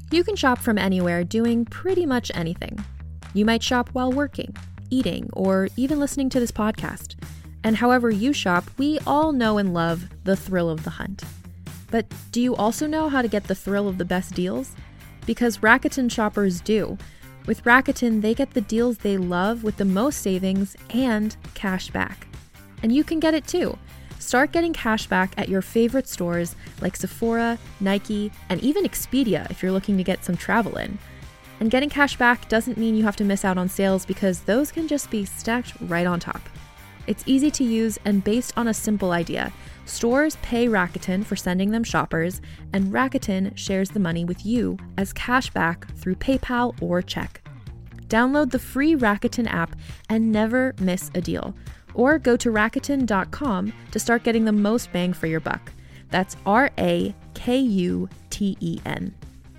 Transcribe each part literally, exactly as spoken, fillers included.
You can shop from anywhere doing pretty much anything. You might shop while working, eating, or even listening to this podcast. And however you shop, we all know and love the thrill of the hunt. But do you also know how to get the thrill of the best deals? Because Rakuten shoppers do. With Rakuten, they get the deals they love with the most savings and cash back. And you can get it too. Start getting cash back at your favorite stores like Sephora, Nike, and even Expedia if you're looking to get some travel in. And getting cash back doesn't mean you have to miss out on sales because those can just be stacked right on top. It's easy to use and based on a simple idea. Stores pay Rakuten for sending them shoppers, and Rakuten shares the money with you as cash back through PayPal or check. Download the free Rakuten app and never miss a deal. Or go to Rakuten dot com to start getting the most bang for your buck. That's R A K U T E N.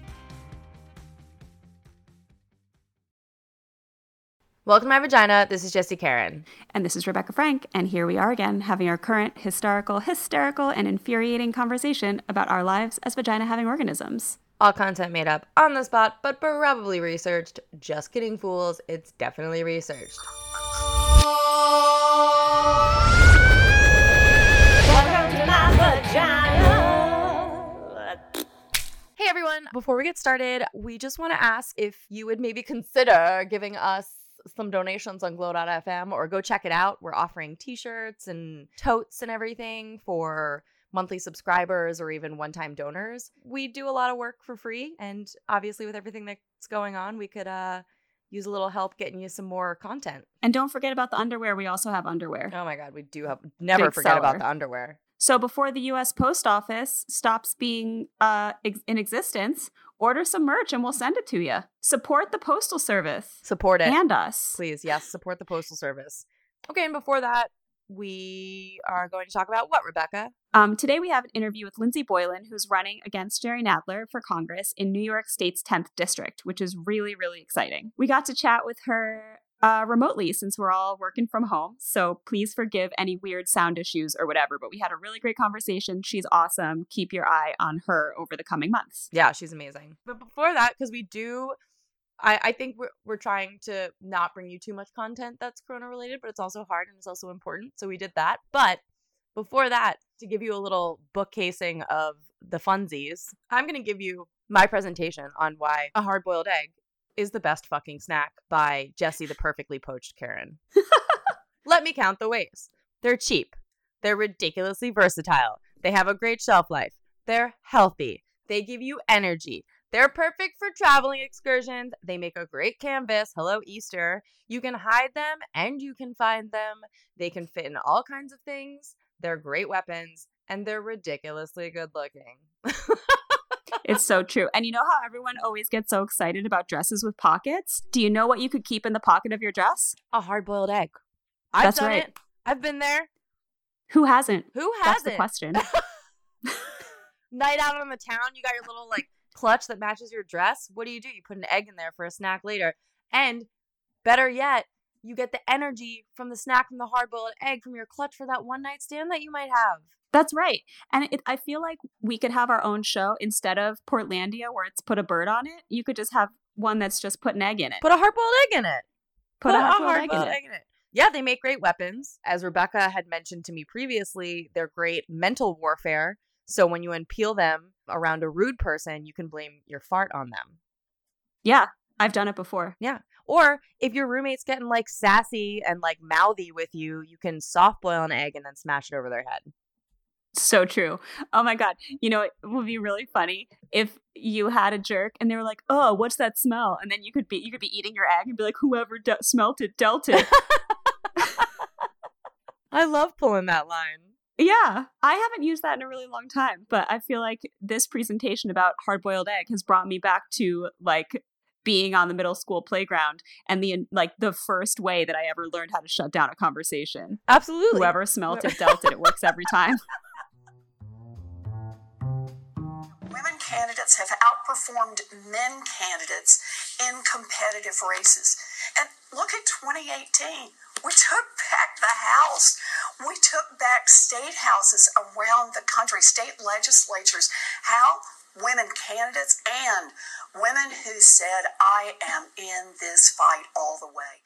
Welcome to My Vagina. This is Jessie Karen. And this is Rebecca Frank. And here we are again, having our current historical, hysterical, and infuriating conversation about our lives as vagina-having organisms. All content made up on the spot, but probably researched. Just kidding, fools. It's definitely researched. Welcome to My Vagina. Hey everyone, before we get started, we just want to ask if you would maybe consider giving us some donations on glow dot f m or go check it out. We're offering t-shirts and totes and everything for monthly subscribers or even one-time donors. We do a lot of work for free, and obviously with everything that's going on, we could uh use a little help getting you some more content. And don't forget about the underwear. We also have underwear. Oh my god, we do have never Big forget seller. about the underwear. So before the U S Post Office stops being uh, ex- in existence, order some merch and we'll send it to you. Support the Postal Service. Support it. And us. Please, yes, support the Postal Service. Okay, and before that, we are going to talk about what, Rebecca? Um, today we have an interview with Lindsey Boylan, who's running against Jerry Nadler for Congress in New York State's tenth District, which is really, really exciting. We got to chat with her uh, remotely since we're all working from home, so please forgive any weird sound issues or whatever, but we had a really great conversation. She's awesome. Keep your eye on her over the coming months. Yeah, she's amazing. But before that, because we do... I, I think we're we're trying to not bring you too much content that's corona related, but it's also hard and it's also important. So we did that. But before that, to give you a little bookcasing of the funsies, I'm going to give you my presentation on why a hard-boiled egg is the best fucking snack by Jessie the Perfectly Poached Karen. Let me count the ways. They're cheap. They're ridiculously versatile. They have a great shelf life. They're healthy. They give you energy. They're perfect for traveling excursions. They make a great canvas. Hello, Easter. You can hide them and you can find them. They can fit in all kinds of things. They're great weapons and they're ridiculously good looking. It's so true. And you know how everyone always gets so excited about dresses with pockets? Do you know what you could keep in the pocket of your dress? A hard-boiled egg. I've That's done right. it. I've been there. Who hasn't? Who hasn't? That's the question. Night out on the town, you got your little like clutch that matches your dress. What do you do? You put an egg in there for a snack later. And better yet, you get the energy from the snack from the hard-boiled egg from your clutch for that one night stand that you might have. That's right. And it, I feel like we could have our own show instead of Portlandia where it's put a bird on it. You could just have one that's just put an egg in it. Put a hard-boiled egg in it. Put, Put a a hard-boiled, hard-boiled egg, in egg it. in it. Yeah, they make great weapons. As Rebecca had mentioned to me previously, they're great mental warfare. So when you unpeel them around a rude person, you can blame your fart on them. Yeah, I've done it before. Yeah. Or if your roommate's getting like sassy and like mouthy with you, you can soft boil an egg and then smash it over their head. So true. Oh my God. You know, it would be really funny if you had a jerk and they were like, oh, what's that smell? And then you could be you could be eating your egg and be like, whoever de- smelt it dealt it. I love pulling that line. Yeah, I haven't used that in a really long time, but I feel like this presentation about hard-boiled egg has brought me back to like being on the middle school playground and the like the first way that I ever learned how to shut down a conversation. Absolutely. Whoever smelt it dealt it. It works every time. Women candidates have outperformed men candidates in competitive races. And look at twenty eighteen. We took back the House. We took back state houses around the country, state legislatures. How? women candidates and women who said, I am in this fight all the way.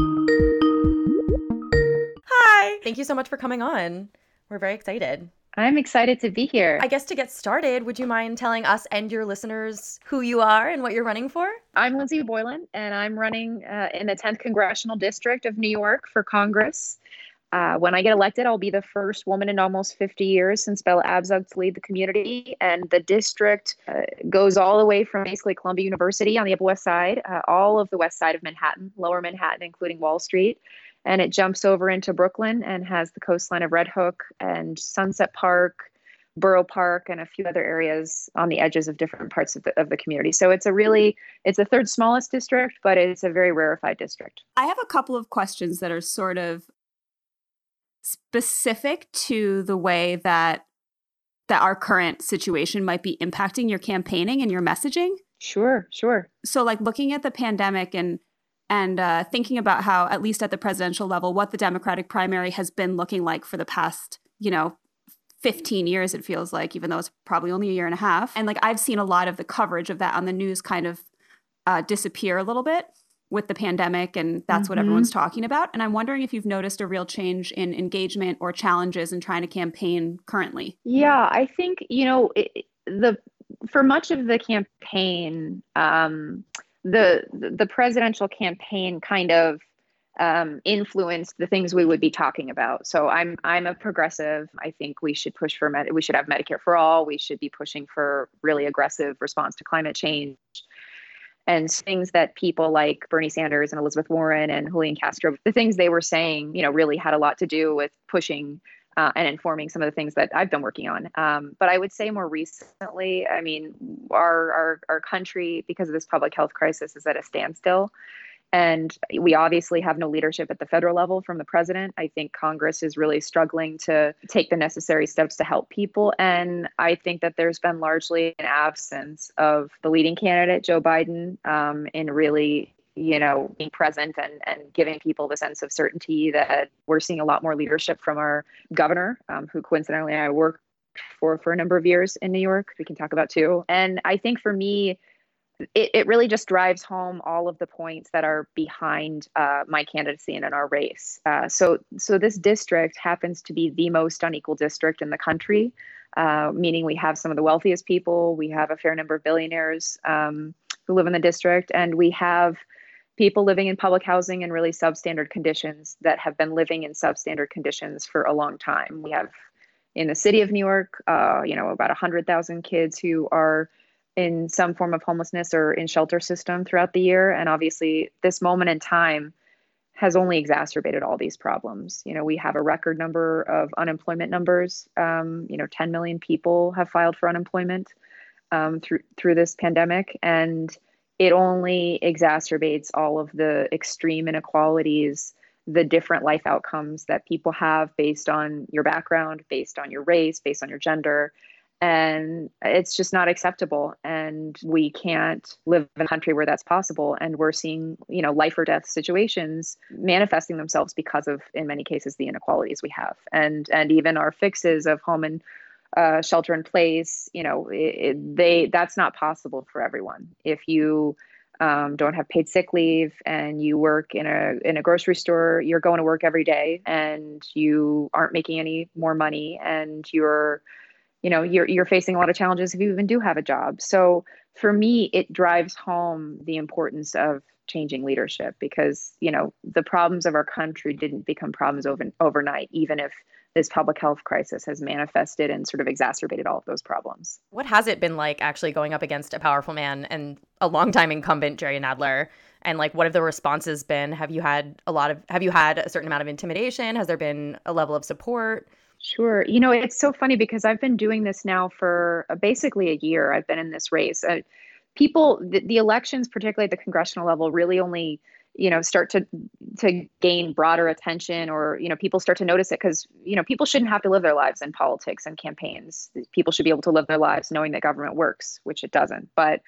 Hi. Thank you so much for coming on. We're very excited. I'm excited to be here. I guess to get started, would you mind telling us and your listeners who you are and what you're running for? I'm Lindsey Boylan, and I'm running uh, in the tenth Congressional District of New York for Congress. Uh, when I get elected, I'll be the first woman in almost fifty years since Bella Abzug to lead the community. And the district uh, goes all the way from basically Columbia University on the Upper West Side, uh, all of the west side of Manhattan, lower Manhattan, including Wall Street. And it jumps over into Brooklyn and has the coastline of Red Hook and Sunset Park, Borough Park, and a few other areas on the edges of different parts of the, of the community. So it's a really, it's the third smallest district, but it's a very rarefied district. I have a couple of questions that are sort of specific to the way that that our current situation might be impacting your campaigning and your messaging. Sure, sure. So like looking at the pandemic and and uh, thinking about how, at least at the presidential level, what the Democratic primary has been looking like for the past, you know, fifteen years, it feels like, even though it's probably only a year and a half. And like I've seen a lot of the coverage of that on the news kind of uh, disappear a little bit with the pandemic, and that's mm-hmm. what everyone's talking about. And I'm wondering if you've noticed a real change in engagement or challenges in trying to campaign currently. Yeah, I think, you know, it, the for much of the campaign, um, the the presidential campaign kind of um, influenced the things we would be talking about. So I'm I'm a progressive. I think we should push for med- we should have Medicare for all. We should be pushing for really aggressive response to climate change. And things that people like Bernie Sanders and Elizabeth Warren and Julian Castro, the things they were saying, you know, really had a lot to do with pushing uh, and informing some of the things that I've been working on. Um, but I would say more recently, I mean, our, our our country, because of this public health crisis, is at a standstill. And we obviously have no leadership at the federal level from the president. I think Congress is really struggling to take the necessary steps to help people. And I think that there's been largely an absence of the leading candidate, Joe Biden, um, in really, you know, being present and, and giving people the sense of certainty that we're seeing a lot more leadership from our governor, um, who coincidentally I worked for for a number of years in New York, we can talk about too. And I think for me, It, it really just drives home all of the points that are behind uh, my candidacy and in our race. Uh, so, so this district happens to be the most unequal district in the country, uh, meaning we have some of the wealthiest people. We have a fair number of billionaires um, who live in the district, and we have people living in public housing in really substandard conditions that have been living in substandard conditions for a long time. We have in the city of New York, uh, you know, about one hundred thousand kids who are in some form of homelessness or in shelter system throughout the year. And obviously this moment in time has only exacerbated all these problems. You know, we have a record number of unemployment numbers. Um, you know, ten million people have filed for unemployment um, through, through this pandemic. And it only exacerbates all of the extreme inequalities, the different life outcomes that people have based on your background, based on your race, based on your gender. And it's just not acceptable. And we can't live in a country where that's possible. And we're seeing, you know, life or death situations manifesting themselves because of, in many cases, the inequalities we have. And and even our fixes of home and uh, shelter in place, you know, it, it, they that's not possible for everyone. If you um, don't have paid sick leave and you work in a in a grocery store, you're going to work every day and you aren't making any more money, and you're you know, you're you're facing a lot of challenges if you even do have a job. So for me, it drives home the importance of changing leadership, because, you know, the problems of our country didn't become problems over, overnight, even if this public health crisis has manifested and sort of exacerbated all of those problems. What has it been like actually going up against a powerful man and a longtime incumbent, Jerry Nadler? And like, what have the responses been? Have you had a lot of, have you had a certain amount of intimidation? Has there been a level of support? Sure. You know, it's so funny because I've been doing this now for uh, basically a year. I've been in this race. Uh, people, the, the elections, particularly at the congressional level, really only, you know, start to to gain broader attention, or, you know, people start to notice it because, you know, people shouldn't have to live their lives in politics and campaigns. People should be able to live their lives knowing that government works, which it doesn't. But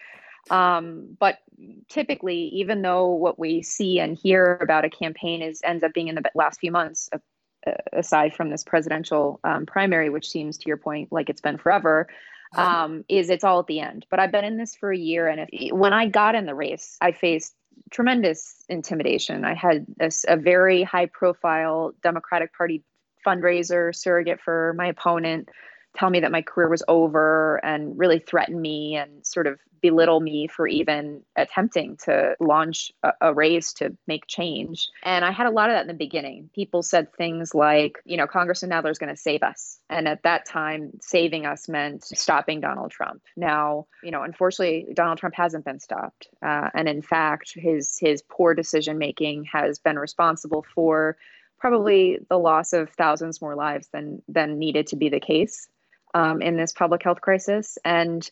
um, but typically, even though what we see and hear about a campaign is ends up being in the last few months, aside from this presidential um, primary, which seems, to your point, like it's been forever, um, is it's all at the end. But I've been in this for a year. And if, when I got in the race, I faced tremendous intimidation. I had a, a very high profile Democratic Party fundraiser surrogate for my opponent tell me that my career was over and really threaten me and sort of belittle me for even attempting to launch a, a race to make change. And I had a lot of that in the beginning. People said things like, you know, Congressman Nadler is going to save us. And at that time, saving us meant stopping Donald Trump. Now, you know, unfortunately, Donald Trump hasn't been stopped. Uh, and in fact, his his poor decision making has been responsible for probably the loss of thousands more lives than than needed to be the case. Um, in this public health crisis. And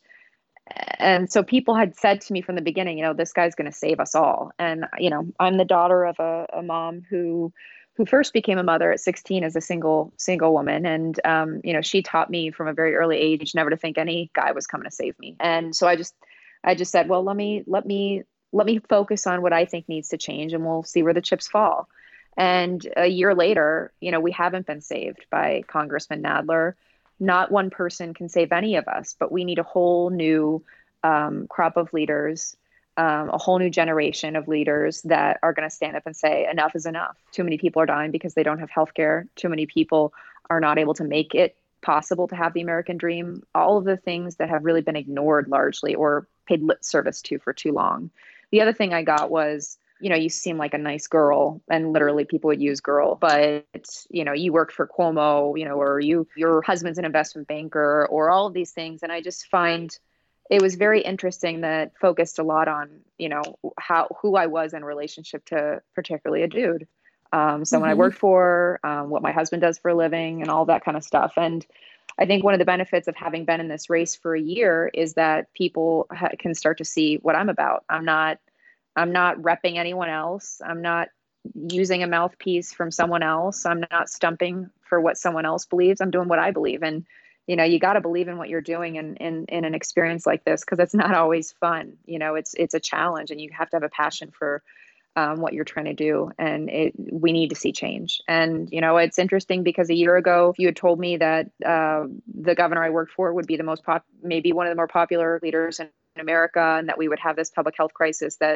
and so people had said to me from the beginning, you know, this guy's going to save us all. And, you know, I'm the daughter of a, a mom who who first became a mother at sixteen as a single single woman. And, um, you know, she taught me from a very early age never to think any guy was coming to save me. And so I just I just said, well, let me let me let me focus on what I think needs to change and we'll see where the chips fall. And a year later, you know, we haven't been saved by Congressman Nadler. Not one person can save any of us, but we need a whole new um, crop of leaders, um, a whole new generation of leaders that are going to stand up and say, enough is enough. Too many people are dying because they don't have health care. Too many people are not able to make it possible to have the American dream. All of the things that have really been ignored largely or paid lip service to for too long. The other thing I got was, you know, you seem like a nice girl, and literally people would use girl, but you know, you worked for Cuomo, you know, or you, your husband's an investment banker or all of these things. And I just find it was very interesting that focused a lot on, you know, how, who I was in relationship to particularly a dude. Um, someone mm-hmm. I worked for, um, what my husband does for a living and all that kind of stuff. And I think one of the benefits of having been in this race for a year is that people ha- can start to see what I'm about. I'm not, I'm not repping anyone else. I'm not using a mouthpiece from someone else. I'm not stumping for what someone else believes. I'm doing what I believe. And, you know, you got to believe in what you're doing in, in, in an experience like this, because it's not always fun. You know, it's, it's a challenge and you have to have a passion for um, what you're trying to do. And it, we need to see change. And, you know, it's interesting because a year ago, if you had told me that uh, the governor I worked for would be the most pop, maybe one of the more popular leaders in, in America, and that we would have this public health crisis that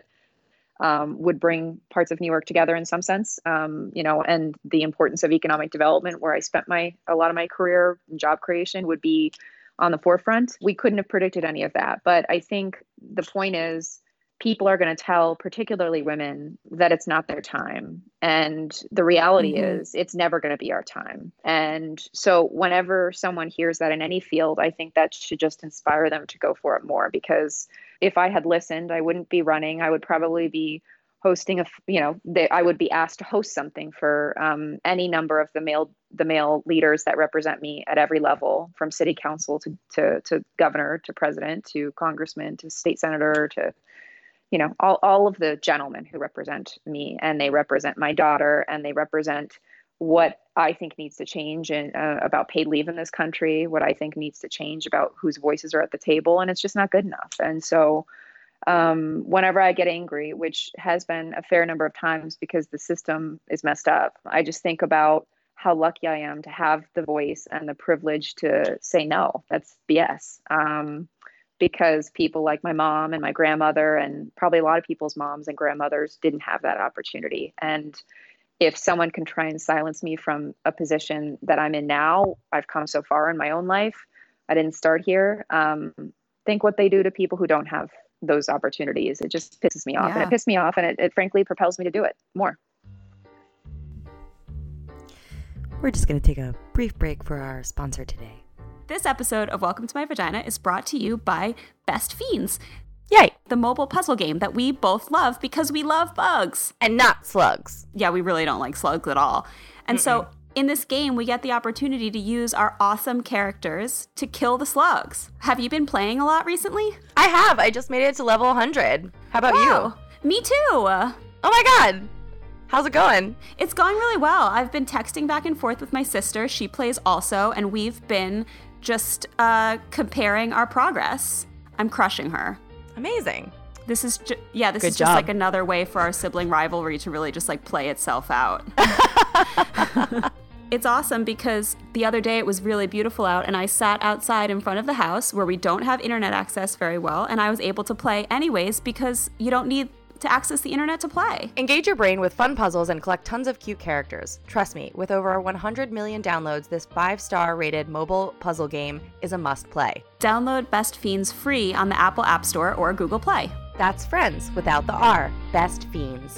Um, would bring parts of New York together in some sense, um, you know, and the importance of economic development, where I spent my a lot of my career, job creation, would be on the forefront. We couldn't have predicted any of that. But I think the point is people are going to tell, particularly women, that it's not their time. And the reality mm-hmm. is it's never going to be our time. And so whenever someone hears that in any field, I think that should just inspire them to go for it more, because if I had listened, I wouldn't be running. I would probably be hosting a, you know, they, I would be asked to host something for um, any number of the male, the male leaders that represent me at every level, from city council to, to, to governor, to president, to congressman, to state senator, to, you know, all, all of the gentlemen who represent me, and they represent my daughter, and they represent what I think needs to change in, uh, about paid leave in this country, what I think needs to change about whose voices are at the table, and it's just not good enough. And so um, whenever I get angry, which has been a fair number of times because the system is messed up, I just think about how lucky I am to have the voice and the privilege to say, no, that's B S. Um, because people like my mom and my grandmother, and probably a lot of people's moms and grandmothers, didn't have that opportunity. And if someone can try and silence me from a position that I'm in now, I've come so far in my own life. I didn't start here. Um, think what they do to people who don't have those opportunities. It just pisses me off. Yeah. And it pissed me off, and it, it frankly propels me to do it more. We're just going to take a brief break for our sponsor today. This episode of Welcome to My Vagina is brought to you by Best Fiends. Yay! The mobile puzzle game that we both love because we love bugs. And not slugs. Yeah, we really don't like slugs at all. And Mm-mm. so in this game, we get the opportunity to use our awesome characters to kill the slugs. Have you been playing a lot recently? I have. I just made it to level one hundred. How about wow. you? Me too. Oh my god. How's it going? It's going really well. I've been texting back and forth with my sister. She plays also, and we've been just uh, comparing our progress. I'm crushing her. Amazing. This is, ju- yeah, this Good is job. just like another way for our sibling rivalry to really just like play itself out. it's awesome because the other day it was really beautiful out and I sat outside in front of the house where we don't have internet access very well, and I was able to play anyways because you don't need to access the internet to play. Engage your brain with fun puzzles and collect tons of cute characters. Trust me, with over one hundred million downloads, this five-star rated mobile puzzle game is a must-play. Download Best Fiends free on the Apple App Store or Google Play. That's friends without the R. Best Fiends.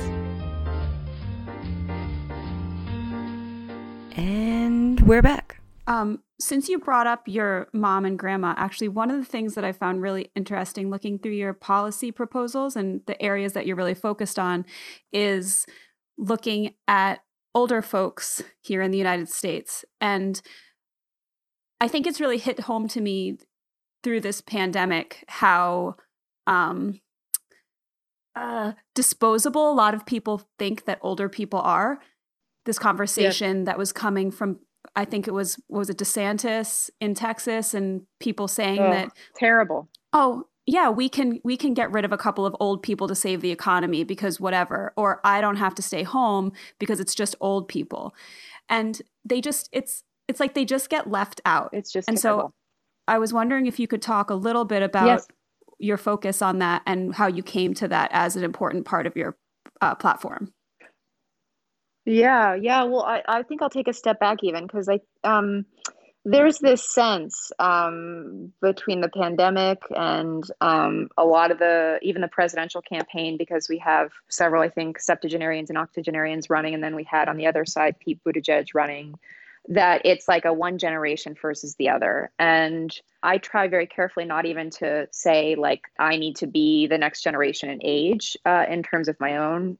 And we're back. Um, since you brought up your mom and grandma, actually, one of the things that I found really interesting looking through your policy proposals and the areas that you're really focused on is looking at older folks here in the United States. And I think it's really hit home to me through this pandemic how um, uh, disposable a lot of people think that older people are. This conversation yeah. that was coming from, I think it was, what was it, DeSantis in Texas, and people saying oh, that terrible. Oh, yeah, we can we can get rid of a couple of old people to save the economy because whatever, or I don't have to stay home because it's just old people. And they just it's it's like they just get left out. It's just and terrible. So I was wondering if you could talk a little bit about yes. your focus on that and how you came to that as an important part of your uh, platform. Yeah, yeah. Well, I, I think I'll take a step back even because I um, there's this sense um, between the pandemic and um, a lot of the, even the presidential campaign, because we have several, I think, septuagenarians and octogenarians running, and then we had on the other side Pete Buttigieg running, that it's like a one generation versus the other. And I try very carefully not even to say like I need to be the next generation in age uh, in terms of my own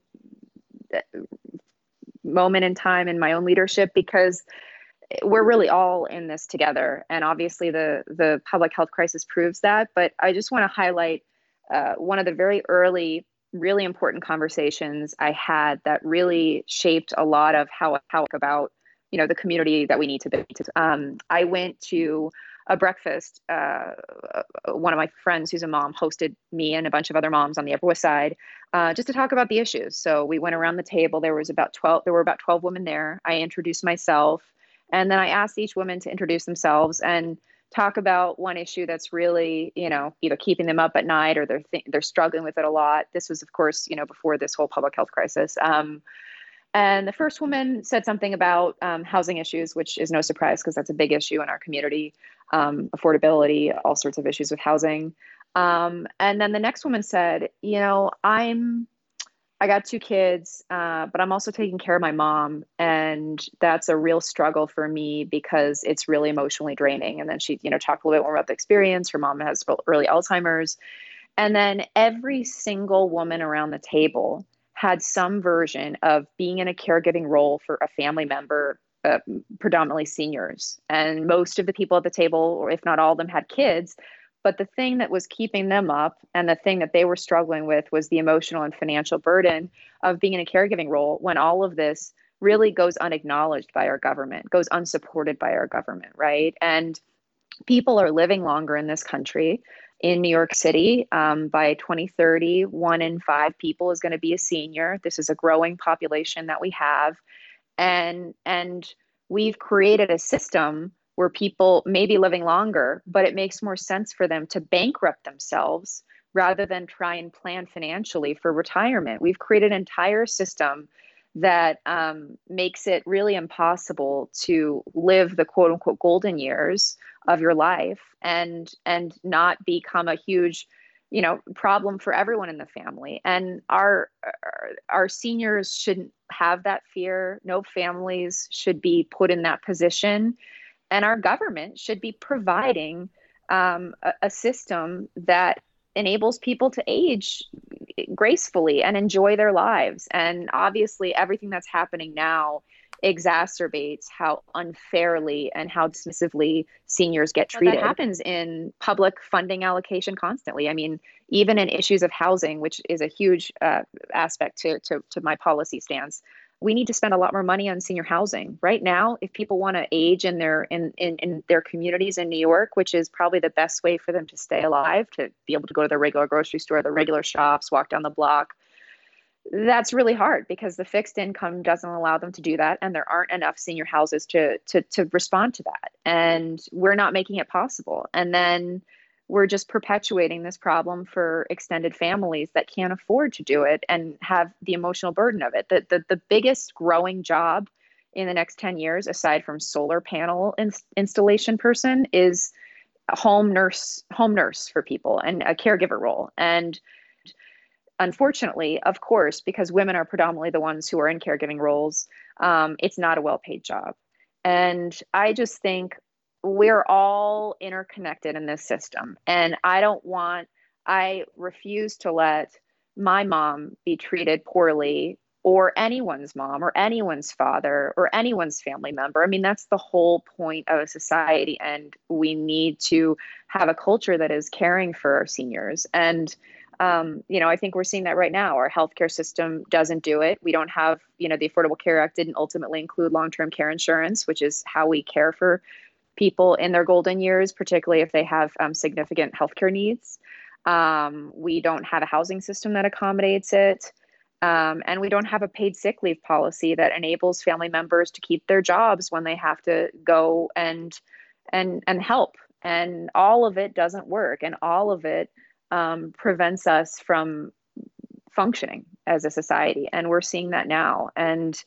moment in time in my own leadership, because we're really all in this together. And obviously the the public health crisis proves that. But I just want to highlight uh, one of the very early, really important conversations I had that really shaped a lot of how how about, you know, the community that we need to be. Um, I went to a breakfast. Uh, one of my friends who's a mom hosted me and a bunch of other moms on the Upper West Side uh, just to talk about the issues. So we went around the table. There was about twelve. There were about twelve women there. I introduced myself, and then I asked each woman to introduce themselves and talk about one issue that's really, you know, either keeping them up at night or they're th- they're struggling with it a lot. This was, of course, you know, before this whole public health crisis. Um, And the first woman said something about um, housing issues, which is no surprise because that's a big issue in our community, um, affordability, all sorts of issues with housing. Um, and then the next woman said, you know, I'm, I got two kids, uh, but I'm also taking care of my mom. And that's a real struggle for me because it's really emotionally draining. And then she, you know, talked a little bit more about the experience. Her mom has early Alzheimer's. And then every single woman around the table had some version of being in a caregiving role for a family member, uh, predominantly seniors. And most of the people at the table, or if not all of them, had kids. But the thing that was keeping them up and the thing that they were struggling with was the emotional and financial burden of being in a caregiving role when all of this really goes unacknowledged by our government, goes unsupported by our government, right? And people are living longer in this country. In New York City, um, by twenty thirty, one in five people is going to be a senior. This is a growing population that we have. And, and we've created a system where people may be living longer, but it makes more sense for them to bankrupt themselves rather than try and plan financially for retirement. We've created an entire system that um, makes it really impossible to live the quote unquote golden years of your life and and not become a huge, you know, problem for everyone in the family. And our, our our seniors shouldn't have that fear. No families should be put in that position. And our government should be providing um, a, a system that enables people to age gracefully and enjoy their lives. And obviously, everything that's happening now exacerbates how unfairly and how dismissively seniors get treated. That happens in public funding allocation constantly. I mean, even in issues of housing, which is a huge uh, aspect to, to, to my policy stance, we need to spend a lot more money on senior housing. Right now, if people want to age in their in, in, in their communities in New York, which is probably the best way for them to stay alive, to be able to go to their regular grocery store, their regular shops, walk down the block, that's really hard because the fixed income doesn't allow them to do that. And there aren't enough senior houses to, to, to respond to that. And we're not making it possible. And then we're just perpetuating this problem for extended families that can't afford to do it and have the emotional burden of it. The, the, the biggest growing job in the next ten years, aside from solar panel in, installation person, is a home nurse, home nurse for people and a caregiver role. And unfortunately, of course, because women are predominantly the ones who are in caregiving roles, um, it's not a well-paid job. And I just think we're all interconnected in this system. And I don't want, I refuse to let my mom be treated poorly, or anyone's mom, or anyone's father, or anyone's family member. I mean, that's the whole point of a society. And we need to have a culture that is caring for our seniors. And Um, you know, I think we're seeing that right now. Our healthcare system doesn't do it. We don't have, you know, the Affordable Care Act didn't ultimately include long-term care insurance, which is how we care for people in their golden years, particularly if they have um, significant healthcare needs. Um, we don't have a housing system that accommodates it. Um, and we don't have a paid sick leave policy that enables family members to keep their jobs when they have to go and and and help. And all of it doesn't work. And all of it um, prevents us from functioning as a society. And we're seeing that now. And,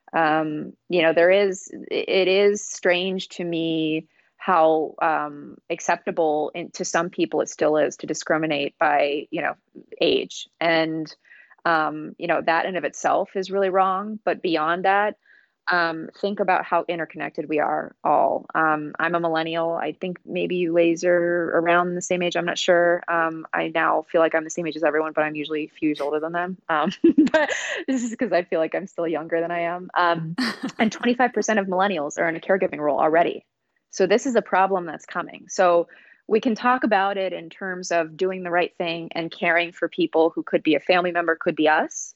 um, you know, there is, it is strange to me how um, acceptable in, to some people it still is to discriminate by, you know, age. And, um, you know, that in of itself is really wrong. But beyond that, um, think about how interconnected we are all. Um, I'm a millennial. I think maybe you ladies are around the same age. I'm not sure. Um, I now feel like I'm the same age as everyone, but I'm usually a few years older than them. Um, but this is because I feel like I'm still younger than I am. Um, and twenty-five percent of millennials are in a caregiving role already. So this is a problem that's coming. So we can talk about it in terms of doing the right thing and caring for people who could be a family member, could be us.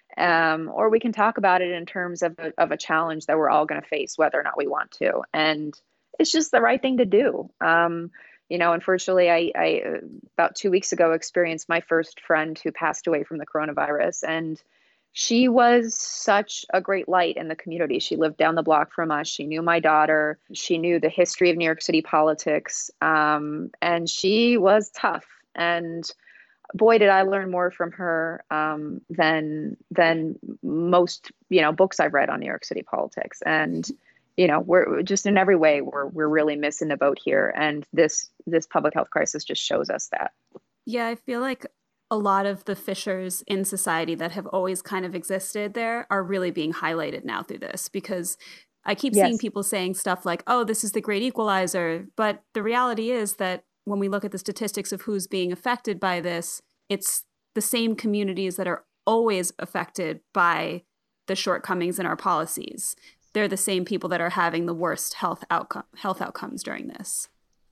Um, or we can talk about it in terms of a, of a challenge that we're all going to face, whether or not we want to. And it's just the right thing to do. Um, you know, unfortunately, I, I uh, about two weeks ago experienced my first friend who passed away from the coronavirus. And she was such a great light in the community. She lived down the block from us. She knew my daughter. She knew the history of New York City politics. Um, and she was tough. And boy, did I learn more from her um, than than most, you know, books I've read on New York City politics. And, you know, we're just in every way, we're we're really missing the boat here. And this this public health crisis just shows us that. Yeah, I feel like a lot of the fissures in society that have always kind of existed there are really being highlighted now through this, because I keep Yes. seeing people saying stuff like, oh, this is the great equalizer. But the reality is that when we look at the statistics of who's being affected by this, it's the same communities that are always affected by the shortcomings in our policies. They're the same people that are having the worst health outcome, health outcomes during this.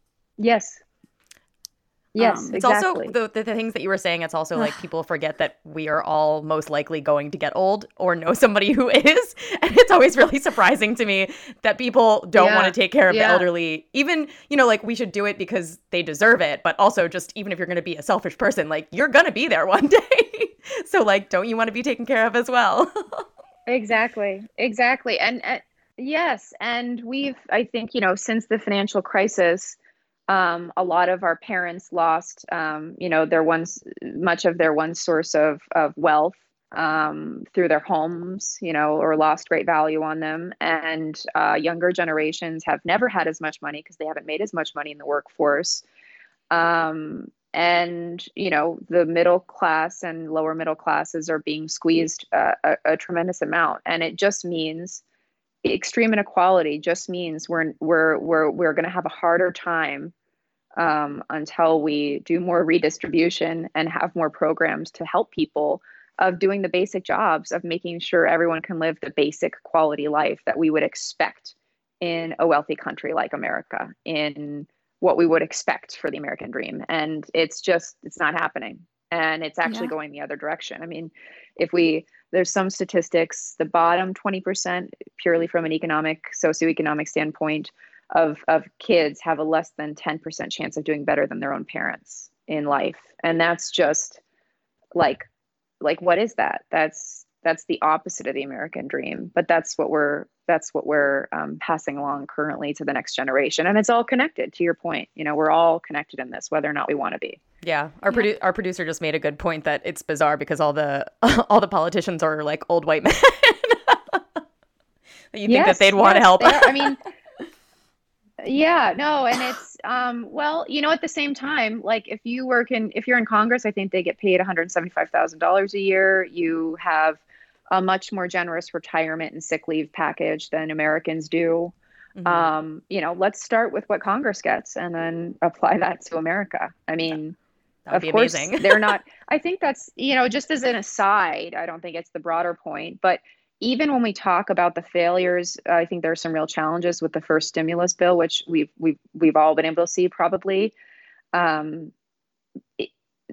Yes. Yes, Um, it's exactly. also the, the the things that you were saying. It's also like people forget that we are all most likely going to get old or know somebody who is, and it's always really surprising to me that people don't Yeah, want to take care of the yeah. elderly. Even, you know, like we should do it because they deserve it, but also just even if you're going to be a selfish person, like you're going to be there one day. So like, don't you want to be taken care of as well? Exactly. Exactly. And uh, yes, and we've, I think, you know, since the financial crisis, um, a lot of our parents lost, um, you know, their one, much of their one source of, of wealth um, through their homes, you know, or lost great value on them. And uh, younger generations have never had as much money because they haven't made as much money in the workforce. Um, and, you know, the middle class and lower middle classes are being squeezed uh, a, a tremendous amount. And it just means extreme inequality just means we're, we're, we're, we're going to have a harder time um, until we do more redistribution and have more programs to help people of doing the basic jobs of making sure everyone can live the basic quality life that we would expect in a wealthy country like America, in what we would expect for the American dream. And it's just, it's not happening. And it's actually Yeah. going the other direction. I mean, if we, there's some statistics, the bottom twenty percent, purely from an economic, socioeconomic standpoint, of, of kids have a less than ten percent chance of doing better than their own parents in life. And that's just like like, what is that? That's that's the opposite of the American dream. But that's what we're that's what we're um, passing along currently to the next generation, and it's all connected. To your point, you know, we're all connected in this, whether or not we want to be. Yeah, our Yeah. produ- our producer just made a good point that it's bizarre because all the all the politicians are like old white men. That you think that they'd want to yes, help. they are. I mean, yeah, no, and it's um, well, you know, at the same time, like if you work in if you're in Congress, I think they get paid one hundred seventy-five thousand dollars a year. You have a much more generous retirement and sick leave package than Americans do. Mhm. Um, you know, let's start with what Congress gets and then apply that to America. I mean, That would of be course, amazing. they're not. I think that's, you know, just as an aside, I don't think it's the broader point, but even when we talk about the failures, I think there are some real challenges with the first stimulus bill, which we've we've we've all been able to see probably. Um, it,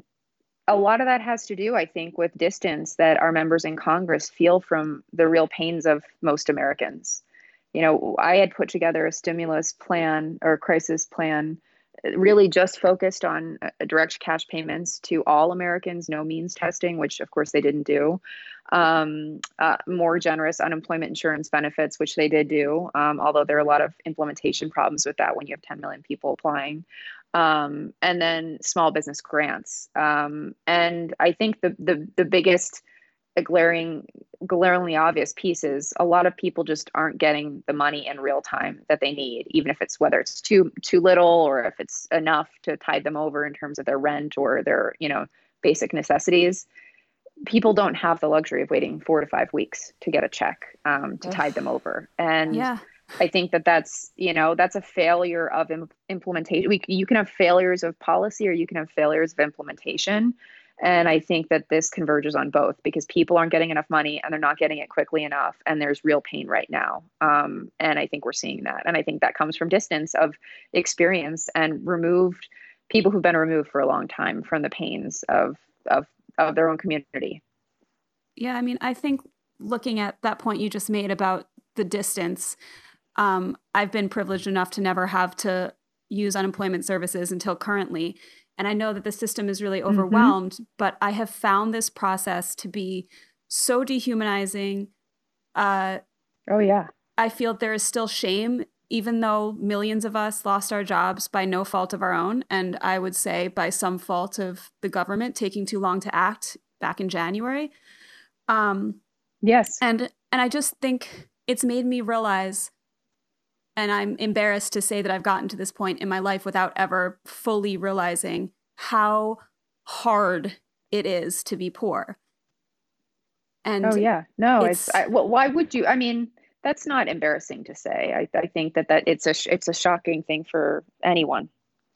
a lot of that has to do, I think, with distance that our members in Congress feel from the real pains of most Americans. You know, I had put together a stimulus plan or crisis plan really just focused on uh, direct cash payments to all Americans, no means testing, which of course they didn't do. Um, uh, more generous unemployment insurance benefits, which they did do, um, although there are a lot of implementation problems with that when you have ten million people applying. Um, and then small business grants. Um, and I think the the the biggest a glaring, glaringly obvious piece is a lot of people just aren't getting the money in real time that they need, even if it's whether it's too too little or if it's enough to tide them over in terms of their rent or their, you know, basic necessities. People don't have the luxury of waiting four to five weeks to get a check um, to Ugh. tide them over. And Yeah. I think that that's, you know, that's a failure of im- implementation. We, you can have failures of policy or you can have failures of implementation. And I think that this converges on both because people aren't getting enough money and they're not getting it quickly enough. And there's real pain right now. Um, and I think we're seeing that. And I think that comes from distance of experience and removed people who've been removed for a long time from the pains of, of, of their own community. Yeah, I mean, I think looking at that point you just made about the distance, um, I've been privileged enough to never have to use unemployment services until currently. And I know that the system is really overwhelmed, mm-hmm. but I have found this process to be so dehumanizing. Uh, oh, yeah. I feel there is still shame, even though millions of us lost our jobs by no fault of our own. And I would say by some fault of the government taking too long to act back in January. Um, yes. And, and I just think it's made me realize, and I'm embarrassed to say that I've gotten to this point in my life without ever fully realizing how hard it is to be poor. And oh yeah, no, it's, it's I, well, why would you? I mean, that's not embarrassing to say. I, I think that that it's a it's a shocking thing for anyone.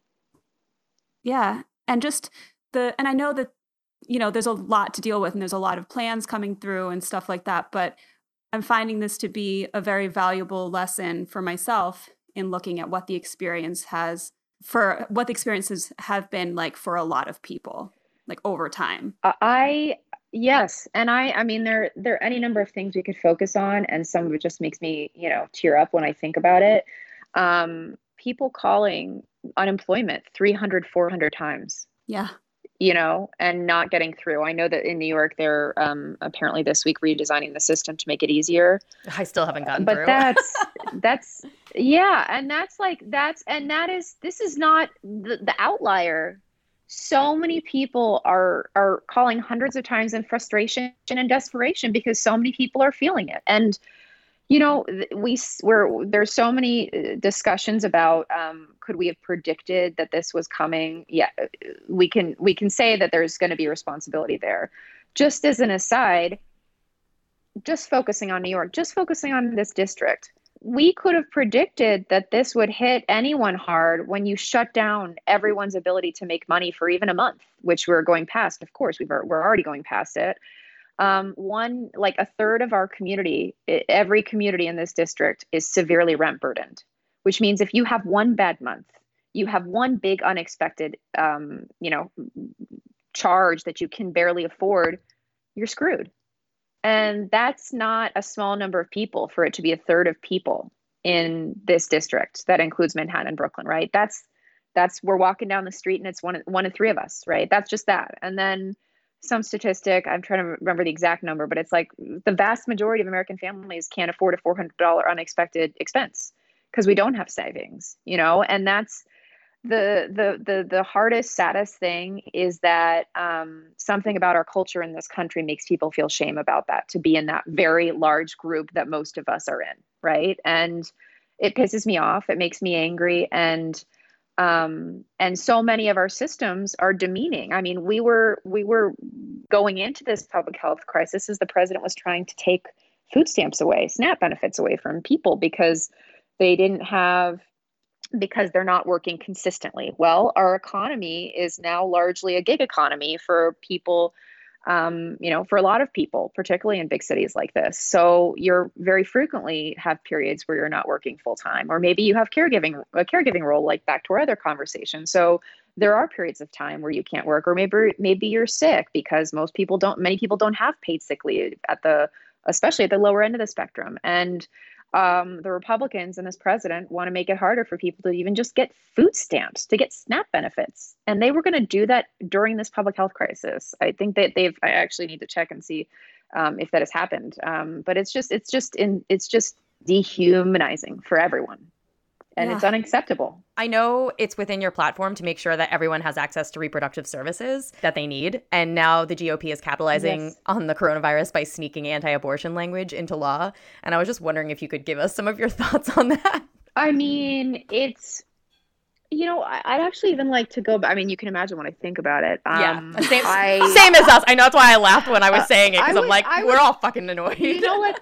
Yeah, and just the and I know that you know there's a lot to deal with, and there's a lot of plans coming through and stuff like that, but I'm finding this to be a very valuable lesson for myself in looking at what the experience has for what the experiences have been like for a lot of people, like over time. Uh, I, yes. And I, I mean, there, there are any number of things we could focus on. And some of it just makes me, you know, tear up when I think about it. Um, people calling unemployment three hundred, four hundred times. Yeah. You know, and not getting through. I know that in New York, they're um, apparently this week redesigning the system to make it easier. I still haven't gotten but through. But that's, that's, yeah. And that's like, that's, and that is, this is not the, the outlier. So many people are, are calling hundreds of times in frustration and desperation because so many people are feeling it. And, you know, we we're there's so many discussions about um, could we have predicted that this was coming? Yeah, we can we can say that there's going to be responsibility there. Just as an aside, just focusing on New York, just focusing on this district, we could have predicted that this would hit anyone hard when you shut down everyone's ability to make money for even a month, which we're going past. Of course, we've we're already going past it. Um, one, like a third of our community, every community in this district is severely rent burdened, which means if you have one bad month, you have one big unexpected, um, you know, charge that you can barely afford, you're screwed. And that's not a small number of people for it to be a third of people in this district. That includes Manhattan and Brooklyn, right? That's, that's, we're walking down the street and it's one, one of three of us, right? That's just that. And then some statistic. I'm trying to remember the exact number, but it's like the vast majority of American families can't afford a four hundred dollars unexpected expense because we don't have savings, you know, and that's the the the the hardest, saddest thing is that um, something about our culture in this country makes people feel shame about that, to be in that very large group that most of us are in, right? And it pisses me off. It makes me angry, and um, and so many of our systems are demeaning. I mean, we were we were going into this public health crisis as the president was trying to take food stamps away, SNAP benefits away from people because they didn't have. Because they're not working consistently. Well, our economy is now largely a gig economy for people, um, you know, for a lot of people, particularly in big cities like this. So you're very frequently have periods where you're not working full time, or maybe you have caregiving, a caregiving role, like back to our other conversation. So there are periods of time where you can't work, or maybe maybe you're sick, because most people don't, many people don't have paid sick leave at the, especially at the lower end of the spectrum. And Um, the Republicans and this president want to make it harder for people to even just get food stamps, to get SNAP benefits. And they were going to do that during this public health crisis. I think that they've, I actually need to check and see um, if that has happened. Um, but it's just, it's just in, it's just dehumanizing for everyone. And Yeah. it's unacceptable. I know it's within your platform to make sure that everyone has access to reproductive services that they need. And now the G O P is capitalizing Yes. on the coronavirus by sneaking anti-abortion language into law. And I was just wondering if you could give us some of your thoughts on that. I mean, it's, you know, I, I'd actually even like to go, I mean, you can imagine what I think about it. Um, yeah, same, I, same as us. I know that's why I laughed when I was Uh, saying it, I because I'm would- like, I we're would- all fucking annoyed. You know what?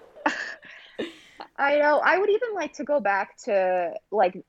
I know. I would even like to go back to like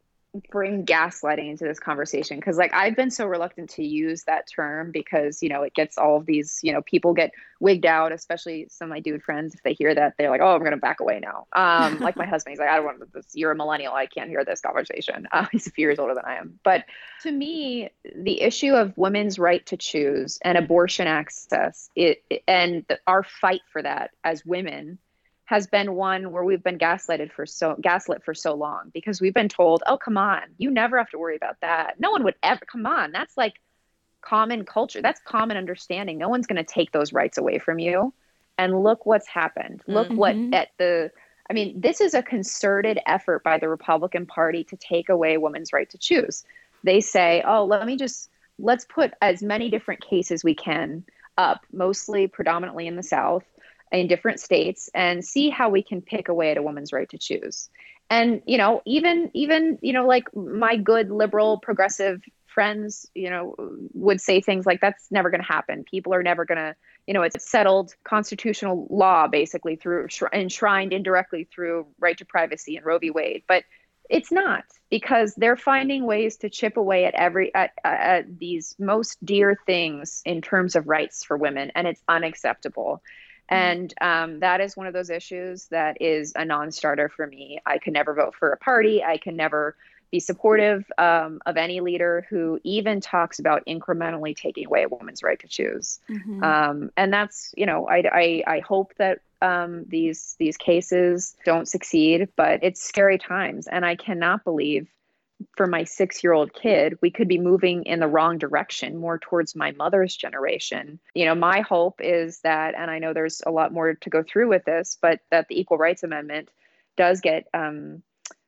bring gaslighting into this conversation, because like I've been so reluctant to use that term because, you know, it gets all of these, you know, people get wigged out, especially some of my dude friends. If they hear that, they're like, oh, I'm going to back away now. Um, like my husband, he's like, I don't want this. You're a millennial. I can't hear this conversation. Uh, he's a few years older than I am. But to me, the issue of women's right to choose and abortion access, it, and the, our fight for that as women has been one where we've been gaslighted for so gaslit for so long, because we've been told, oh, come on, you never have to worry about that. No one would ever, come on. That's like common culture. That's common understanding. No one's going to take those rights away from you. And look what's happened. Look Mhm. what at the, I mean, this is a concerted effort by the Republican Party to take away women's right to choose. They say, oh, let me just, let's put as many different cases we can up, mostly predominantly in the South, in different states, and see how we can pick away at a woman's right to choose. And, you know, even, even, you know, like my good liberal progressive friends, you know, would say things like, that's never going to happen. People are never going to, you know, it's settled constitutional law, basically through enshrined indirectly through right to privacy and Roe v. Wade. But it's not, because they're finding ways to chip away at every, at, at these most dear things in terms of rights for women. And it's unacceptable. And um, that is one of those issues that is a non-starter for me. I could never vote for a party. I can never be supportive um, of any leader who even talks about incrementally taking away a woman's right to choose. Mhm. Um, and that's, you know, I, I, I hope that um, these these cases don't succeed, but it's scary times. And I cannot believe, for my six-year-old kid, we could be moving in the wrong direction, more towards my mother's generation. You know, my hope is that, and I know there's a lot more to go through with this, but that the Equal Rights Amendment does get um,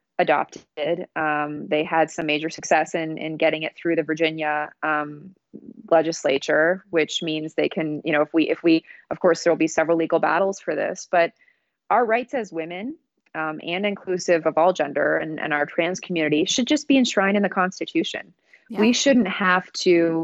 adopted. Um, they had some major success in in getting it through the Virginia um, legislature, which means they can, you know, if we, if we, of course, there will be several legal battles for this, but our rights as women, Um, and inclusive of all gender and, and our trans community, should just be enshrined in the Constitution. Yeah. We shouldn't have to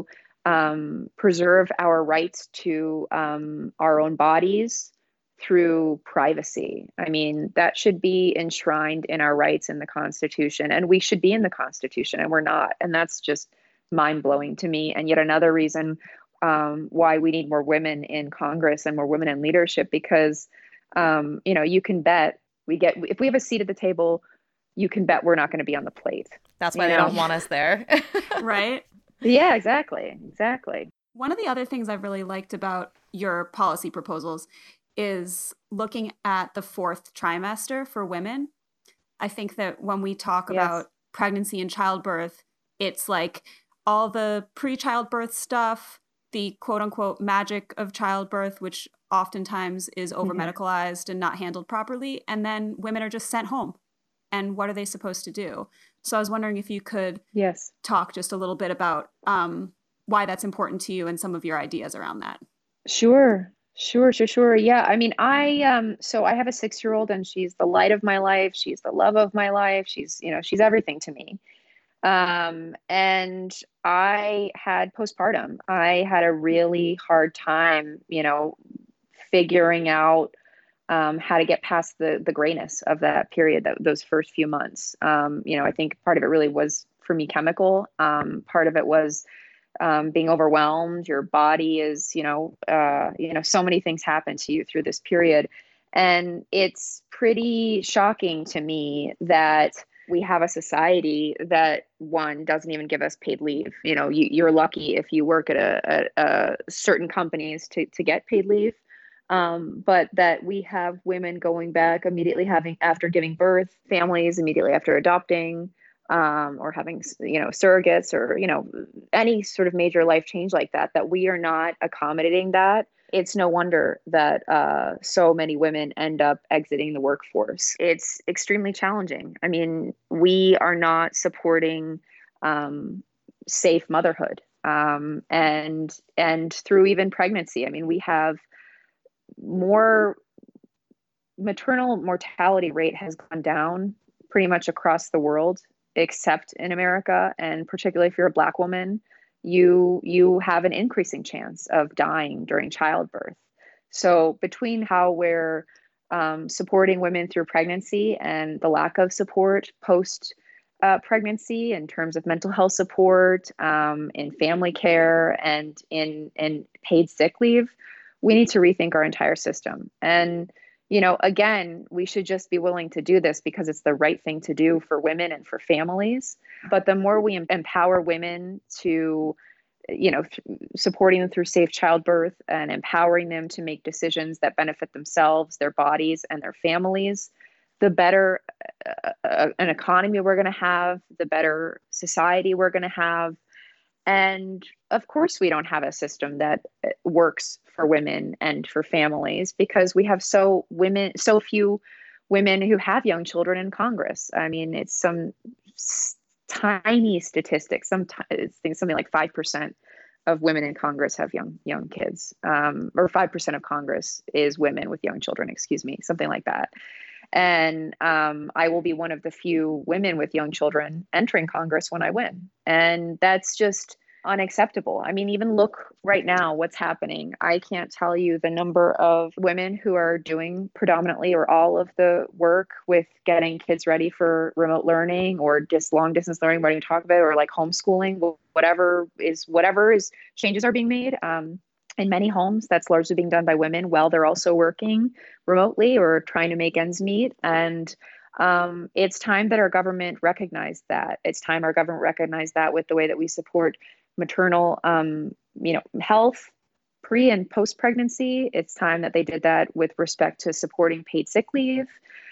um, preserve our rights to um, our own bodies through privacy. I mean, that should be enshrined in our rights in the Constitution, and we should be in the Constitution, and we're not. And that's just mind-blowing to me. And yet another reason um, why we need more women in Congress and more women in leadership, because, um, you know, you can bet we get, if we have a seat at the table, you can bet we're not going to be on the plate. That's why You they know? don't want us there. Right? Yeah, exactly. Exactly. One of the other things I've really liked about your policy proposals is looking at the fourth trimester for women. I think that when we talk Yes. about pregnancy and childbirth, it's like all the pre-childbirth stuff, the quote unquote magic of childbirth, which oftentimes is over medicalized and not handled properly. And then women are just sent home. And what are they supposed to do? So I was wondering if you could yes. talk just a little bit about um, why that's important to you and some of your ideas around that. Sure, sure, sure, sure. Yeah. I mean, I, um, so I have a six-year-old and she's the light of my life. She's the love of my life. She's, you know, she's everything to me. Um, and I had postpartum. I had a really hard time, you know, figuring out um, how to get past the the grayness of that period, that those first few months. Um, you know, I think part of it really was for me chemical. Um, part of it was um, being overwhelmed. Your body is, you know, uh, you know, so many things happen to you through this period, and it's pretty shocking to me that we have a society that, one, doesn't even give us paid leave. You know, you, you're lucky if you work at a, a, a certain companies to, to get paid leave. Um, but that we have women going back immediately having, after giving birth, families immediately after adopting, um, or having, you know, surrogates or, you know, any sort of major life change like that, that we are not accommodating that. It's no wonder that uh, so many women end up exiting the workforce. It's extremely challenging. I mean, we are not supporting um, safe motherhood, um, and and through even pregnancy. I mean, we have more maternal mortality rate has gone down pretty much across the world, except in America, and particularly if you're a Black woman, you you have an increasing chance of dying during childbirth. So between how we're um, supporting women through pregnancy and the lack of support post uh, pregnancy in terms of mental health support, um, in family care, and in in paid sick leave, we need to rethink our entire system. And you know, again, we should just be willing to do this because it's the right thing to do for women and for families. But the more we em- empower women to, you know, th- supporting them through safe childbirth and empowering them to make decisions that benefit themselves, their bodies, and their families, the better uh, uh, an economy we're going to have, the better society we're going to have. And of course, we don't have a system that works for women and for families because we have so women, so few women who have young children in Congress. I mean, it's some s- tiny statistics. Sometimes it's something like five percent of women in Congress have young young kids, um, or five percent of Congress is women with young children. Excuse me, something like that. And um, I will be one of the few women with young children entering Congress when I win. And that's just unacceptable. I mean, even look right now, what's happening. I can't tell you the number of women who are doing predominantly or all of the work with getting kids ready for remote learning or just long distance learning, what do you talk about, or like homeschooling, whatever is, whatever is changes are being made. Um, In many homes, that's largely being done by women while they're also working remotely or trying to make ends meet. And um, it's time that our government recognized that. It's time our government recognized that with the way that we support maternal, um, you know, health pre and post pregnancy. It's time that they did that with respect to supporting paid sick leave.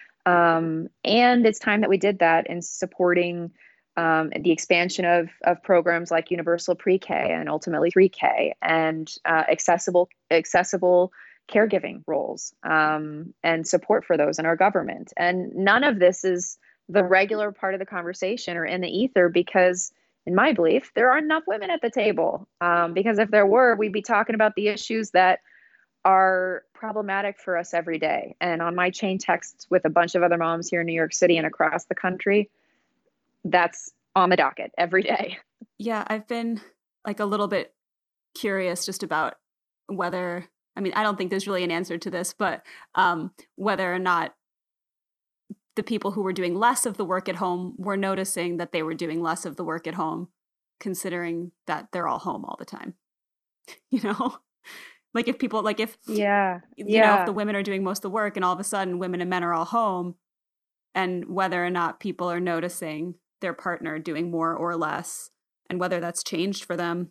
Um, and it's time that we did that in supporting Um, the expansion of of programs like universal pre-K and ultimately three K and uh, accessible accessible caregiving roles um, and support for those in our government. And none of this is the regular part of the conversation or in the ether because, in my belief, there aren't enough women at the table. Um, because if there were, we'd be talking about the issues that are problematic for us every day. And on my chain texts with a bunch of other moms here in New York City and across the country, that's on the docket every day. Yeah, I've been like a little bit curious just about whether, I mean, I don't think there's really an answer to this, but um, whether or not the people who were doing less of the work at home were noticing that they were doing less of the work at home, considering that they're all home all the time. You know? Like if people, like if, yeah, you yeah. know, if the women are doing most of the work and all of a sudden women and men are all home, and whether or not people are noticing their partner doing more or less, and whether that's changed for them.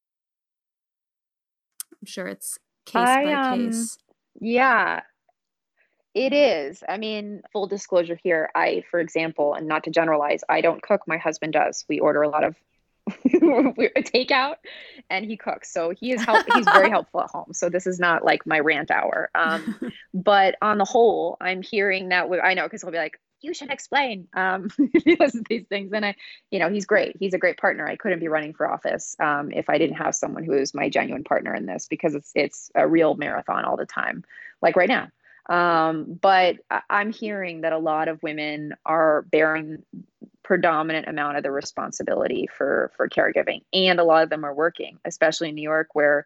I'm sure it's case I, by um, case. Yeah, it is. I mean, full disclosure here, I, for example, and not to generalize, I don't cook, my husband does. We order a lot of we're a takeout, and he cooks. So he is help. He's very helpful at home. So this is not like my rant hour. Um, but on the whole, I'm hearing that we, I know, because he'll be like, you should explain um, these things. And I, you know, he's great. He's a great partner. I couldn't be running for office um, if I didn't have someone who is my genuine partner in this, because it's it's a real marathon all the time, like right now. Um, but I'm hearing that a lot of women are bearing predominant amount of the responsibility for for caregiving, and a lot of them are working, especially in New York, where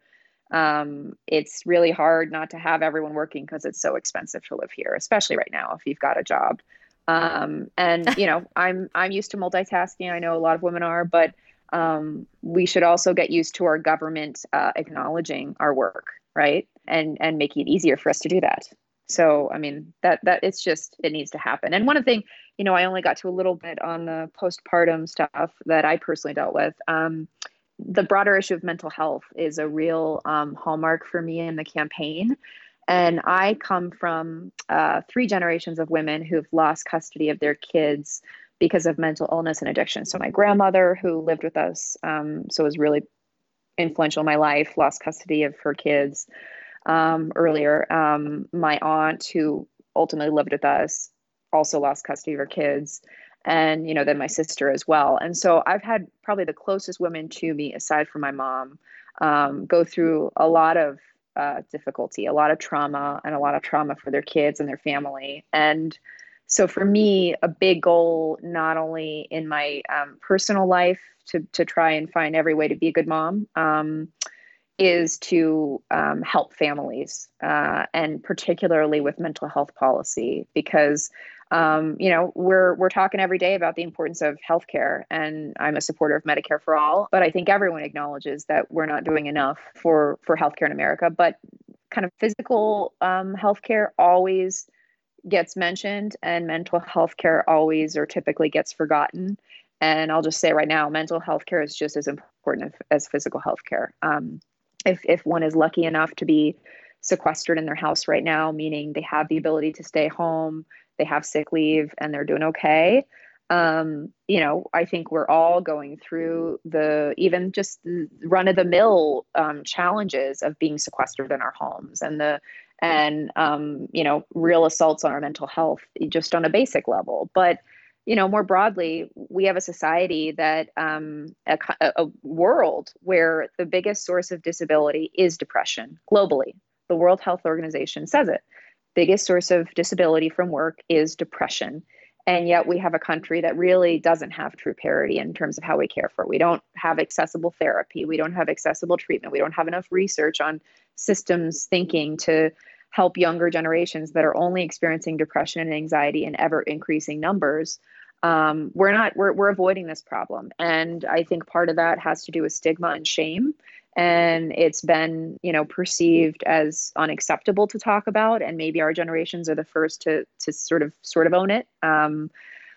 um, it's really hard not to have everyone working because it's so expensive to live here, especially right now if you've got a job. Um, and you know, I'm I'm used to multitasking. I know a lot of women are, but um, we should also get used to our government uh, acknowledging our work, right, and and making it easier for us to do that. So, I mean, that that it's just, it needs to happen. And one of the things, you know, I only got to a little bit on the postpartum stuff that I personally dealt with. Um, the broader issue of mental health is a real um, hallmark for me in the campaign. And I come from uh, three generations of women who've lost custody of their kids because of mental illness and addiction. So my grandmother, who lived with us, um, so was really influential in my life, lost custody of her kids. Um, earlier, um, my aunt, who ultimately lived with us, also lost custody of her kids, and you know, then my sister as well. And so I've had probably the closest women to me, aside from my mom, um, go through a lot of uh, difficulty, a lot of trauma, and a lot of trauma for their kids and their family. And so for me, a big goal, not only in my um, personal life, to to try and find every way to be a good mom. Um, is to um, help families, uh, and particularly with mental health policy, because um, you know, we're we're talking every day about the importance of healthcare, and I'm a supporter of Medicare for all. But I think everyone acknowledges that we're not doing enough for for healthcare in America. But kind of physical um, healthcare always gets mentioned, and mental health care always or typically gets forgotten. And I'll just say right now, mental health care is just as important as, as physical health care. Um, If if one is lucky enough to be sequestered in their house right now, meaning they have the ability to stay home, they have sick leave, and they're doing okay, um, you know, I think we're all going through the even just the run-of-the-mill um, challenges of being sequestered in our homes, and the and um, you know, real assaults on our mental health just on a basic level. But you know, more broadly, we have a society that um, a, a world where the biggest source of disability is depression globally. The World Health Organization says it. Biggest source of disability from work is depression. And yet we have a country that really doesn't have true parity in terms of how we care for it. We don't have accessible therapy. We don't have accessible treatment. We don't have enough research on systems thinking to help younger generations that are only experiencing depression and anxiety in ever increasing numbers. Um, we're not, we're, we're avoiding this problem. And I think part of that has to do with stigma and shame. And it's been, you know, perceived as unacceptable to talk about. And maybe our generations are the first to, to sort of, sort of own it. Um,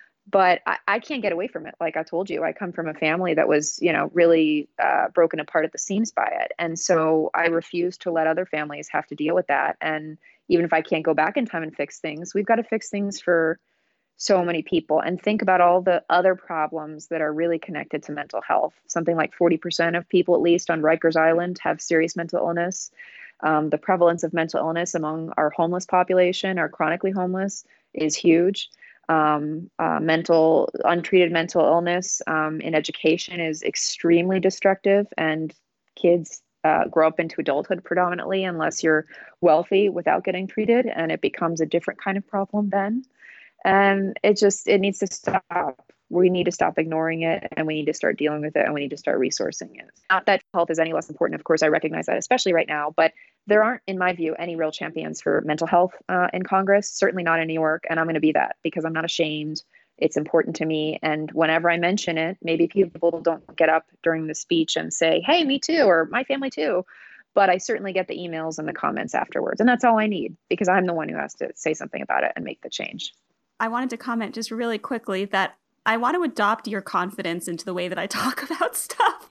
but I, I can't get away from it. Like I told you, I come from a family that was, you know, really uh, broken apart at the seams by it. And so I refuse to let other families have to deal with that. And even if I can't go back in time and fix things, we've got to fix things for so many people, and think about all the other problems that are really connected to mental health. Something like forty percent of people, at least on Rikers Island, have serious mental illness. Um, the prevalence of mental illness among our homeless population, our chronically homeless, is huge. Um, uh, mental, untreated mental illness um, in education is extremely destructive, and kids uh, grow up into adulthood predominantly unless you're wealthy without getting treated, and it becomes a different kind of problem then. And it just, it needs to stop. We need to stop ignoring it, and we need to start dealing with it, and we need to start resourcing it. Not that health is any less important. Of course, I recognize that, especially right now, but there aren't, in my view, any real champions for mental health uh, in Congress, certainly not in New York. And I'm going to be that because I'm not ashamed. It's important to me. And whenever I mention it, maybe people don't get up during the speech and say, hey, me too, or my family too. But I certainly get the emails and the comments afterwards. And that's all I need, because I'm the one who has to say something about it and make the change. I wanted to comment just really quickly that I want to adopt your confidence into the way that I talk about stuff.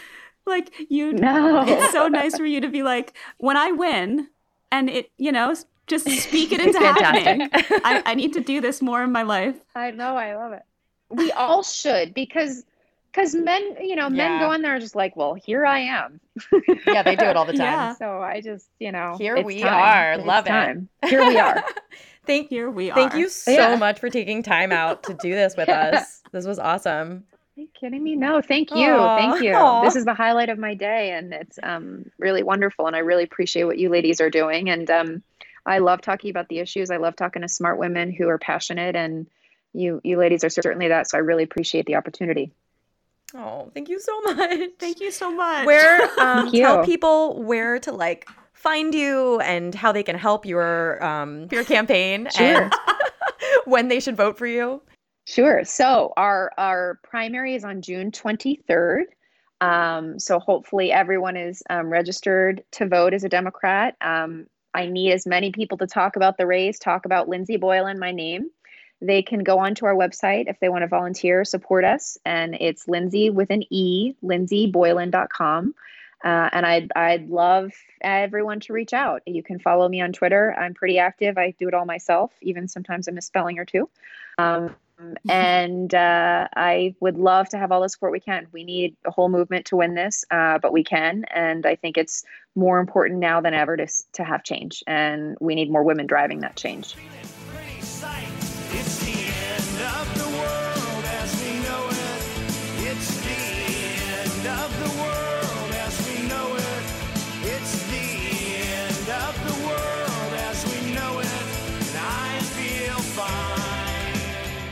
Like you, no. It's so nice for you to be like, when I win, and it, you know, just speak it into happening. I, I need to do this more in my life. I know, I love it. We all should, because because men, you know, men Yeah. go in there and just like, well, here I am. Yeah, they do it all the time. Yeah. So I just, you know, Here it's we time. are. It's Love it. time. Here we are. Thank Here we are. Thank you so Yeah. much for taking time out to do this with us. This was awesome. Are you kidding me? No, thank you. Aw. Thank you. Aw. This is the highlight of my day, and it's um, really wonderful. And I really appreciate what you ladies are doing. And um, I love talking about the issues. I love talking to smart women who are passionate, and you, you ladies are certainly that. So I really appreciate the opportunity. Oh, thank you so much. Thank you so much. Where um Thank you. tell people where to like find you and how they can help your um your campaign Sure. and when they should vote for you. Sure. So our our primary is on June twenty-third. Um, so hopefully everyone is um, registered to vote as a Democrat. Um, I need as many people to talk about the race, talk about Lindsey Boylan, my name. They can go onto our website if they want to volunteer, support us. And it's Lindsey with an E, lindsey boylan dot com. Uh, and I'd, I'd love everyone to reach out. You can follow me on Twitter. I'm pretty active. I do it all myself, even sometimes a misspelling or two. Um, and uh, I would love to have all the support we can. We need a whole movement to win this, uh, but we can. And I think it's more important now than ever to, to have change. And we need more women driving that change. Pretty sight. It's the end of the world as we know it. It's the end of the world as we know it. It's the end of the world as we know it. And I feel fine.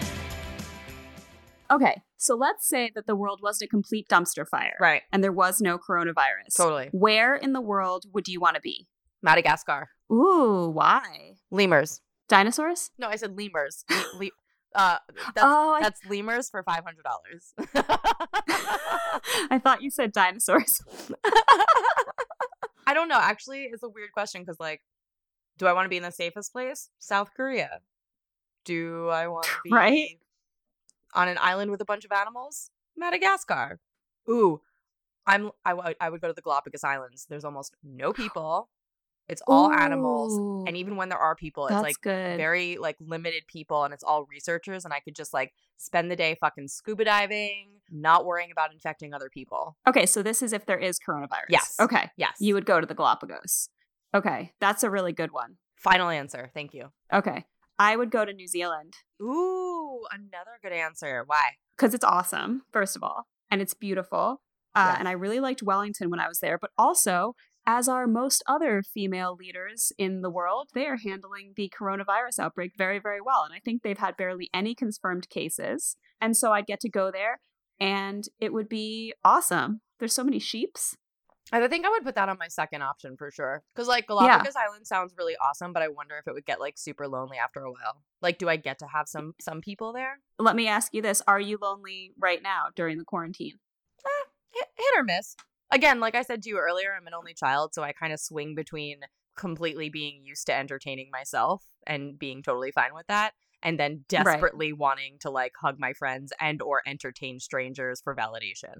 Okay, so let's say that the world was a complete dumpster fire. Right. And there was no coronavirus. Totally. Where in the world would you want to be? Madagascar. Ooh, why? Lemurs. Dinosaurs? No, I said lemurs. Le- le- uh that's Oh, I- that's lemurs for five hundred dollars. I thought you said dinosaurs. I don't know. Actually, it's a weird question because, like, do I want to be in the safest place? South Korea. Do I want to be Right? on an island with a bunch of animals? Madagascar. Ooh, I'm. I, w- I would go to the Galapagos Islands. There's almost no people. It's all animals, Ooh, and even when there are people, it's That's like good. very like limited people, and it's all researchers. And I could just like spend the day fucking scuba diving, not worrying about infecting other people. Okay, so this is if there is coronavirus. Yes. Okay. Yes. You would go to the Galapagos. Okay, that's a really good one. Final answer. Thank you. Okay. I would go to New Zealand Ooh, another good answer. Why? because it's awesome, first of all, and it's beautiful. Uh, Yes. And I really liked Wellington when I was there, but also, as are most other female leaders in the world, they are handling the coronavirus outbreak very, very well. And I think they've had barely any confirmed cases. And so I'd get to go there and it would be awesome. There's so many sheeps. I think I would put that on my second option for sure. Because like Galapagos Island sounds really awesome, but I wonder if it would get like super lonely after a while. Like, do I get to have some some people there? Let me ask you this. Are you lonely right now during the quarantine? Eh, hit, hit or miss. Again, like I said to you earlier, I'm an only child, so I kind of swing between completely being used to entertaining myself and being totally fine with that, and then desperately wanting to like hug my friends and or entertain strangers for validation.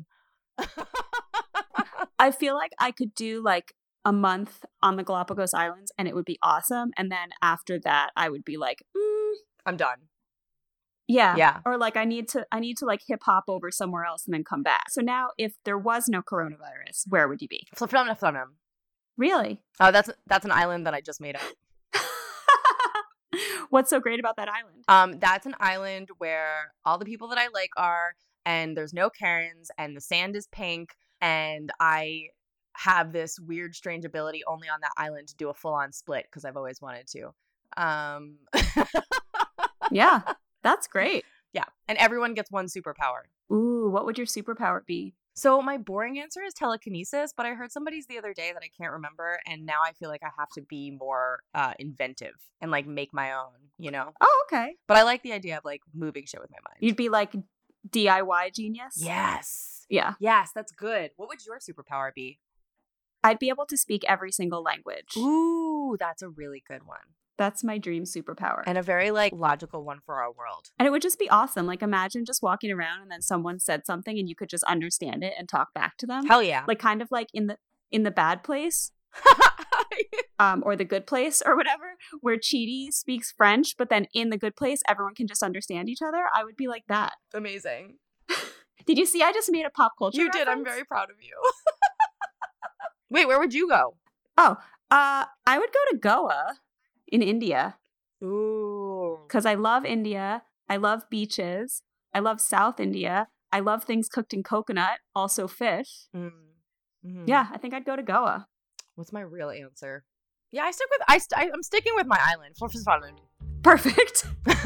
I feel like I could do like a month on the Galapagos Islands and it would be awesome. And then after that, I would be like, mm, I'm done. yeah. Yeah. Or like I need to I need to like hip hop over somewhere else and then come back. So now if there was no coronavirus, where would you be? Flum flum flum. Really? Oh, that's that's an island that I just made up. What's so great about that island? Um, that's an island where all the people that I like are, and there's no Karens, and the sand is pink, and I have this weird, strange ability only on that island to do a full-on split because I've always wanted to. Um, Yeah, that's great. yeah, and everyone gets one superpower. Ooh, what would your superpower be? So my boring answer is telekinesis, but I heard somebody's the other day that I can't remember, and now I feel like I have to be more uh, inventive and like make my own, you know? Oh, okay. But I like the idea of like moving shit with my mind. You'd be like D I Y genius? Yes. Yeah. Yes, that's good. What would your superpower be? I'd be able to speak every single language. Ooh, that's a really good one. That's my dream superpower. And a very like logical one for our world. And it would just be awesome. Like imagine just walking around and then someone said something and you could just understand it and talk back to them. Hell yeah. Like kind of like in the in the bad place. Um, or the good place or whatever, where Chidi speaks French, but then in the good place everyone can just understand each other. I would be like that. Amazing. Did you see I just made a pop culture You did. I'm reference? very proud of you. Wait, where would you go? Oh, uh, I would go to Goa in India Ooh. because I love India. I love beaches. I love South India. I love things cooked in coconut, also fish. Mm. Mhm. Yeah, I think I'd go to Goa. What's my real answer? Yeah, I stick with I. St- I I'm sticking with my island. For fun. Perfect.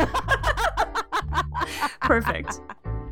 Perfect.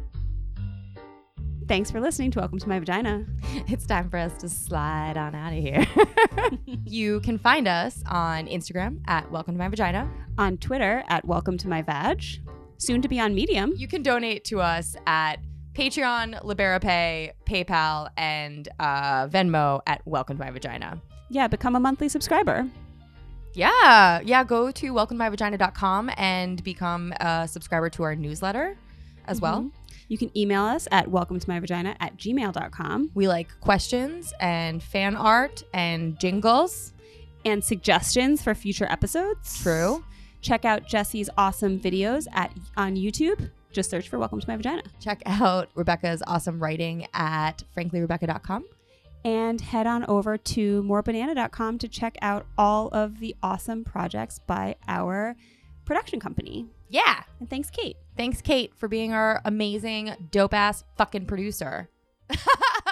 Thanks for listening to Welcome to My Vagina. It's time for us to slide on out of here. You can find us on Instagram at Welcome to My Vagina. On Twitter at Welcome to My Vag. Soon to be on Medium. You can donate to us at Patreon, LiberaPay, PayPal, and uh, Venmo at Welcome to My Vagina. Yeah, become a monthly subscriber. Yeah. Yeah, go to welcome to my vagina dot com and become a subscriber to our newsletter as Mm-hmm. well. You can email us at welcome to my vagina at gmail dot com. We like questions and fan art and jingles. And suggestions for future episodes. True. Check out Jessie's awesome videos at on YouTube. Just search for Welcome to My Vagina. Check out Rebecca's awesome writing at frankly rebecca dot com. And head on over to more banana dot com to check out all of the awesome projects by our production company. Yeah. And thanks, Kate. Thanks, Kate, for being our amazing, dope-ass fucking producer.